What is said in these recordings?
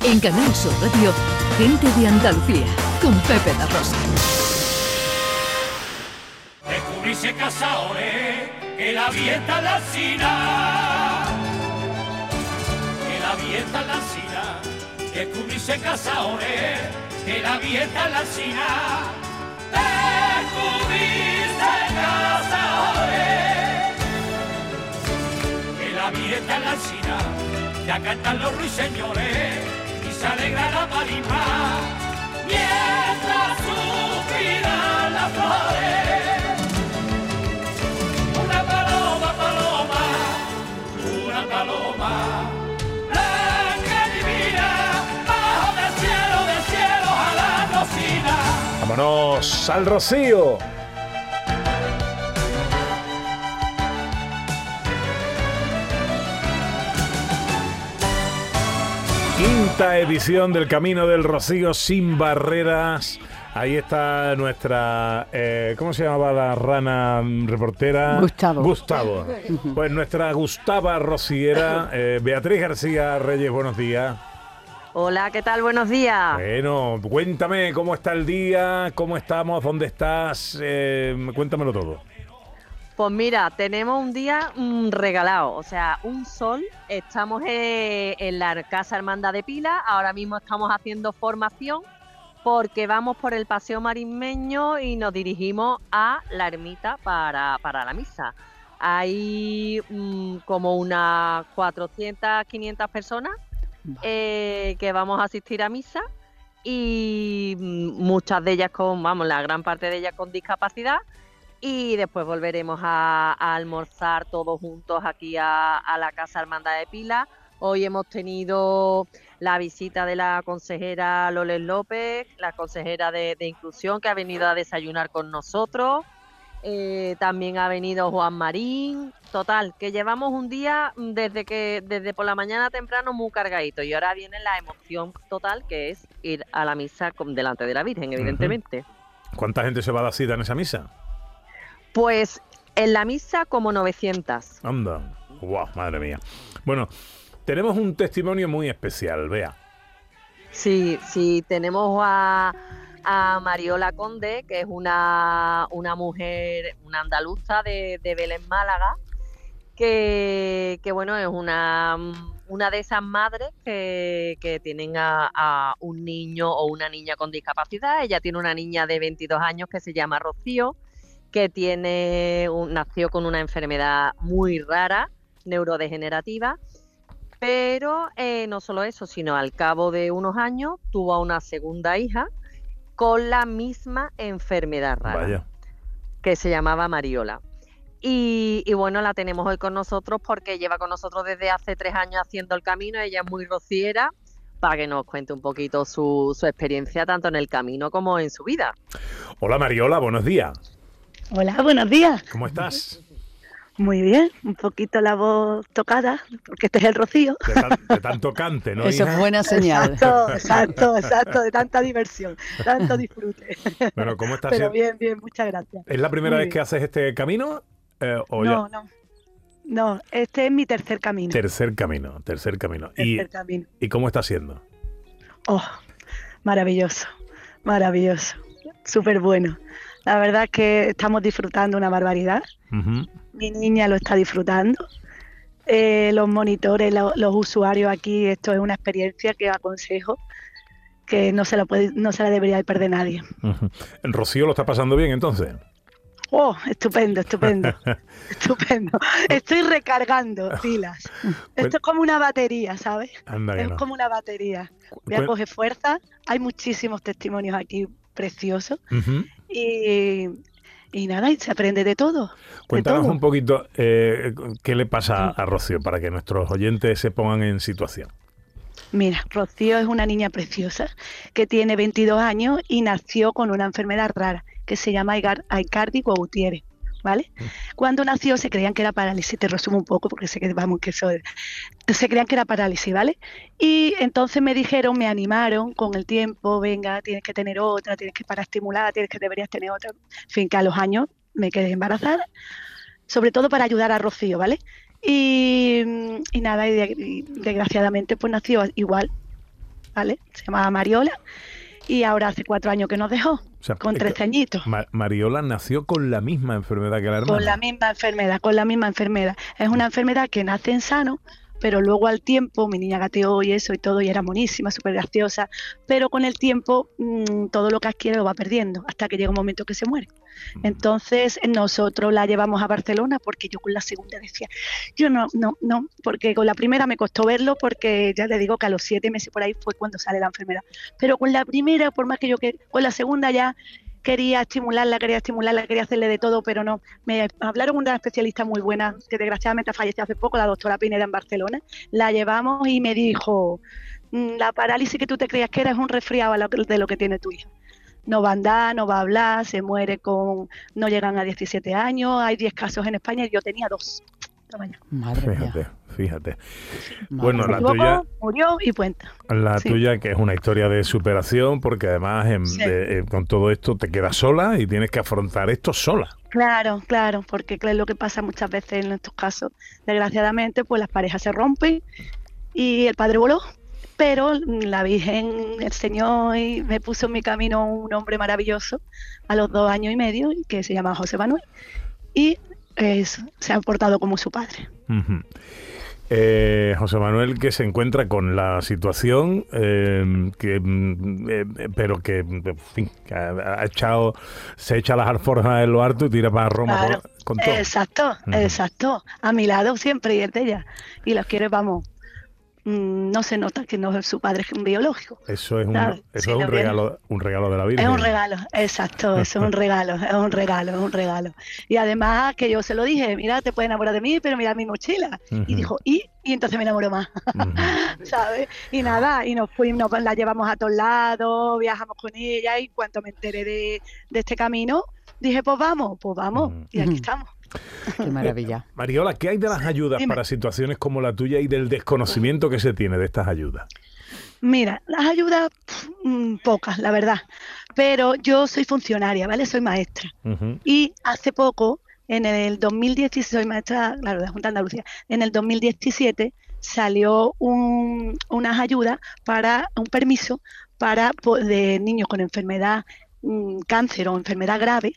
En Canal Sur Radio, Gente de Andalucía, con Pepe La Rosa. Descubrirse Casaore, que la vieta la sina, que la vieta la sina. Descubrirse Casaore, que la vieta la sina. Descubrirse Casaore, que la vieta la sina. Ya cantan los ruiseñores y se alegra la marisma, mientras suspiran las flores. Una paloma, blanca y divina, bajo del cielo a la rocina. ¡Vámonos al Rocío! Quinta edición del Camino del Rocío sin barreras. Ahí está nuestra, ¿cómo se llamaba la rana reportera? Gustavo. Pues nuestra Gustava rociera, Beatriz García Reyes, buenos días. Hola, ¿qué tal? Buenos días. Bueno, cuéntame cómo está el día, cómo estamos, dónde estás, cuéntamelo todo. Pues mira, tenemos un día regalado, o sea, un sol. Estamos en la Casa Hermandad de Pila, ahora mismo estamos haciendo formación porque vamos por el Paseo Marismeño y nos dirigimos a la ermita para la misa. Hay como unas 400, 500 personas que vamos a asistir a misa y muchas de ellas la gran parte de ellas con discapacidad. Y después volveremos a almorzar todos juntos aquí a la Casa Hermandad de Pila. Hoy hemos tenido la visita de la consejera Loles López, la consejera de Inclusión, que ha venido a desayunar con nosotros. También ha venido Juan Marín. Total, que llevamos un día desde por la mañana temprano muy cargadito. Y ahora viene la emoción total, que es ir a la misa delante de la Virgen, evidentemente. ¿Cuánta gente se va a dar cita en esa misa? Pues en la misa como 900. Anda, guau, madre mía. Bueno, tenemos un testimonio muy especial, Bea. Sí, tenemos a Mariola Conde, que es una mujer, una andaluza de Belén, Málaga, que bueno, es una de esas madres que tienen a un niño o una niña con discapacidad. Ella tiene una niña de 22 años que se llama Rocío, que nació con una enfermedad muy rara, neurodegenerativa, pero no solo eso, sino al cabo de unos años tuvo a una segunda hija con la misma enfermedad rara. Vaya. Que se llamaba Mariola. Y bueno, la tenemos hoy con nosotros porque lleva con nosotros desde hace 3 años haciendo el camino. Ella es muy rociera, para que nos cuente un poquito su experiencia tanto en el camino como en su vida. Hola Mariola, buenos días. Hola, buenos días. ¿Cómo estás? Muy bien, un poquito la voz tocada, porque este es el Rocío. De tanto cante, ¿no? Eso es buena señal. Exacto, de tanta diversión, tanto disfrute. Bueno, ¿cómo estás? Pero bien, muchas gracias. ¿Es la primera vez que haces este camino? No, este es mi tercer camino. Tercer camino. ¿Y cómo está siendo? Oh, maravilloso, súper bueno. La verdad es que estamos disfrutando una barbaridad. Uh-huh. Mi niña lo está disfrutando. Los monitores, los usuarios aquí, esto es una experiencia que aconsejo que no se la debería perder nadie. Uh-huh. ¿El Rocío lo está pasando bien entonces? Oh, estupendo. Estoy recargando pilas. Esto es como una batería, ¿sabes? Es como una batería. Voy a coger fuerza. Hay muchísimos testimonios aquí preciosos. Uh-huh. Y nada, y se aprende de todo. Cuéntanos un poquito qué le pasa a Rocío para que nuestros oyentes se pongan en situación. Mira, Rocío es una niña preciosa que tiene 22 años y nació con una enfermedad rara que se llama Aicardi Gutiérrez, ¿vale? Cuando nació se creían que era parálisis, te resumo un poco porque sé que se creían que era parálisis, ¿vale? Y entonces me animaron con el tiempo, venga, tienes que tener otra, tienes que estimular, deberías tener otra. En fin, que a los años me quedé embarazada, sobre todo para ayudar a Rocío, ¿vale? Y nada, y desgraciadamente pues nació igual. ¿vale? Se llamaba Mariola y ahora hace 4 años que nos dejó, O sea, con 13 añitos. Mariola nació con la misma enfermedad que la hermana. Con la misma enfermedad. Es una enfermedad que nace en sano, pero luego al tiempo, mi niña gateó y eso y todo, y era monísima, súper graciosa, pero con el tiempo todo lo que adquiere lo va perdiendo, hasta que llega un momento que se muere. Entonces nosotros la llevamos a Barcelona, porque yo con la segunda decía, yo no, porque con la primera me costó verlo, porque ya le digo que a los 7 meses por ahí fue cuando sale la enfermedad, pero con la primera, por más que con la segunda ya quería estimularla, quería hacerle de todo, pero no. Me hablaron una especialista muy buena, que desgraciadamente falleció hace poco, la doctora Pineda en Barcelona. La llevamos y me dijo, la parálisis que tú te creías que era es un resfriado de lo que tiene tu hija. No va a andar, no va a hablar, se muere no llegan a 17 años, hay 10 casos en España y yo tenía 2. Fíjate. Bueno, la tuya murió y cuenta. La tuya, que es una historia de superación, porque además con todo esto te quedas sola y tienes que afrontar esto sola. Claro, porque es lo que pasa muchas veces en estos casos. Desgraciadamente, pues las parejas se rompen y el padre voló, pero la Virgen, el Señor, me puso en mi camino un hombre maravilloso a los 2 años y medio, que se llama José Manuel, y se ha portado como su padre. Uh-huh. José Manuel, que se encuentra con la situación, pero que, en fin, se echa las alforjas en lo harto y tira para Roma, claro, con todo. Exacto. A mi lado siempre, y es de ella. Y los quiere, vamos. No se nota que no es su padre biológico. Eso es un regalo de la Virgen. Es un regalo, exacto, eso es un regalo. Y además que yo se lo dije, mira, te puedes enamorar de mí, pero mira mi mochila. Uh-huh. Y dijo, y entonces me enamoró más, uh-huh. ¿Sabes? Y nada, y nos fuimos, la llevamos a todos lados, viajamos con ella, y cuando me enteré de este camino, dije, pues vamos, uh-huh. Y aquí estamos. Qué maravilla. Mariola, ¿qué hay de las ayudas para situaciones como la tuya y del desconocimiento que se tiene de estas ayudas? Mira, las ayudas, pocas, la verdad. Pero yo soy funcionaria, ¿vale? Soy maestra. Uh-huh. Y hace poco, en el 2016, soy maestra, claro, de la Junta de Andalucía, en el 2017 salió unas ayudas para un permiso de niños con enfermedad, cáncer o enfermedad grave.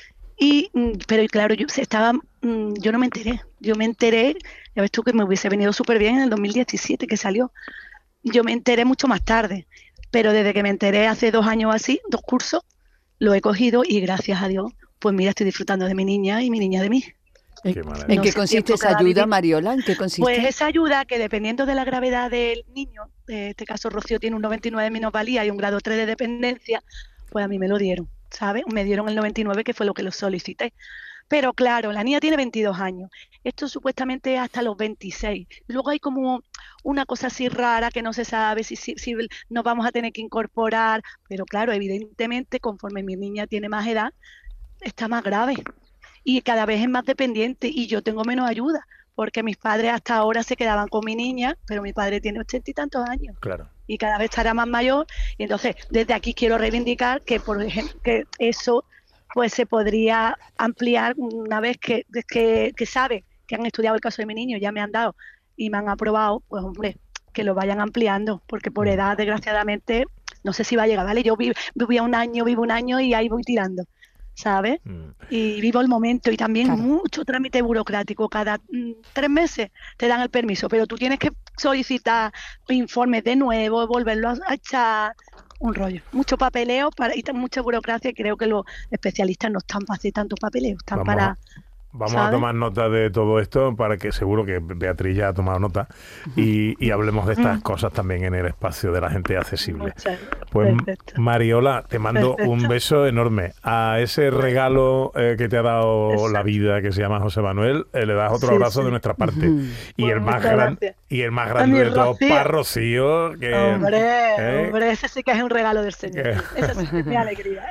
Pero claro, yo no me enteré. Yo me enteré, ya ves tú que me hubiese venido súper bien en el 2017 que salió. Yo me enteré mucho más tarde, pero desde que me enteré hace 2 años así, 2 cursos, lo he cogido y gracias a Dios, pues mira, estoy disfrutando de mi niña y mi niña de mí. ¿En qué consiste esa ayuda, Mariola? ¿En qué consiste? Pues esa ayuda que dependiendo de la gravedad del niño, en este caso Rocío tiene un 99 de minusvalía y un grado 3 de dependencia, pues a mí me lo dieron. ¿Sabes? Me dieron el 99, que fue lo que lo solicité. Pero claro, la niña tiene 22 años. Esto supuestamente es hasta los 26. Luego hay como una cosa así rara que no se sabe si nos vamos a tener que incorporar. Pero claro, evidentemente, conforme mi niña tiene más edad, está más grave. Y cada vez es más dependiente y yo tengo menos ayuda. Porque mis padres hasta ahora se quedaban con mi niña, pero mi padre tiene 80 y tantos años. Claro. Y cada vez estará más mayor. Y entonces, desde aquí quiero reivindicar que, por ejemplo, que eso pues se podría ampliar una vez que sabe que han estudiado el caso de mi niño, ya me han dado y me han aprobado, pues hombre, que lo vayan ampliando, porque por edad, desgraciadamente, no sé si va a llegar, ¿vale? Yo vivo un año y ahí voy tirando, ¿sabes? Y vivo el momento y también mucho trámite burocrático. Cada 3 meses te dan el permiso, pero tú tienes que solicitar informes de nuevo, volverlo a echar, un rollo. Mucho papeleo y mucha burocracia, y creo que los especialistas no están para hacer tanto papeleo, están Vamos a tomar nota de todo esto, para que seguro que Beatriz ya ha tomado nota y hablemos de estas cosas también en el espacio de la gente accesible. Pues perfecto. Mariola, te mando un beso enorme. A ese regalo que te ha dado la vida, que se llama José Manuel, le das otro abrazo de nuestra parte. Y el más grande de todos para Rocío. Hombre, ese sí que es un regalo del Señor. Esa sí que es mi alegría.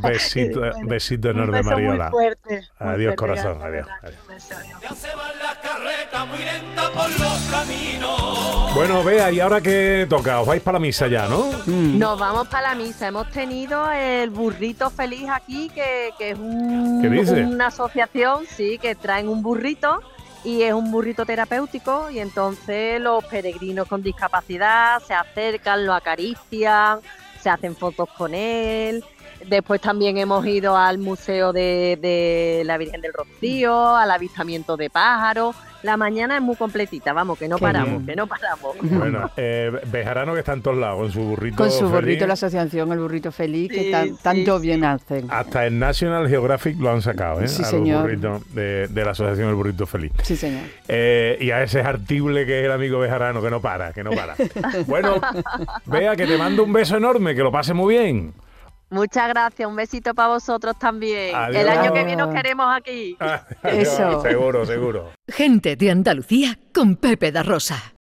Besito enorme, Mariola. Muy fuerte. Adiós, corazón. Adiós. Ya se van las carretas muy lentas por los caminos. Bueno, Bea, ¿y ahora qué toca? Os vais para la misa ya, ¿no? Nos vamos para la misa. Hemos tenido el burrito feliz aquí, que es ¿Qué dice? Una asociación, sí, que traen un burrito y es un burrito terapéutico, y entonces los peregrinos con discapacidad se acercan, lo acarician, se hacen fotos con él. Después también hemos ido al Museo de la Virgen del Rocío, al avistamiento de pájaros. La mañana es muy completita, vamos, que no paramos. Bueno, Bejarano, que está en todos lados, con su burrito Con su burrito, feliz. la asociación El Burrito Feliz, Sí, que tanto bien hacen. Hasta el National Geographic lo han sacado, ¿eh? Sí, a los señor. burritos de la asociación El Burrito Feliz. Sí, señor. Y a ese artible que es el amigo Bejarano, que no para. Bueno, Bea, que te mando un beso enorme, que lo pase muy bien. Muchas gracias, un besito para vosotros también. Adiós. El año que viene os queremos aquí. Eso. Seguro. Gente de Andalucía con Pepe da Rosa.